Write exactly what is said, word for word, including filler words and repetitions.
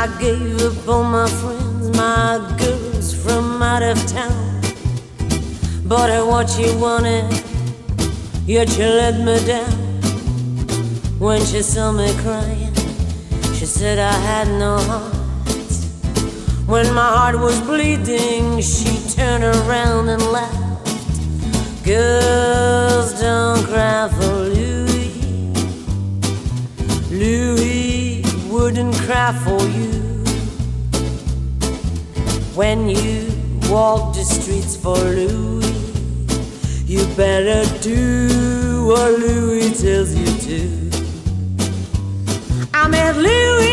I gave up on my friends, my girls from out of town. Bought her what she wanted, yet she let me down. When she saw me crying, she said I had no heart. When my heart was bleeding, she turned around and laughed. Girls, don't cry for Louis. Louis wouldn't cry for you. When you walk the streets for Louis, you better do what Louis tells you to. I met Louis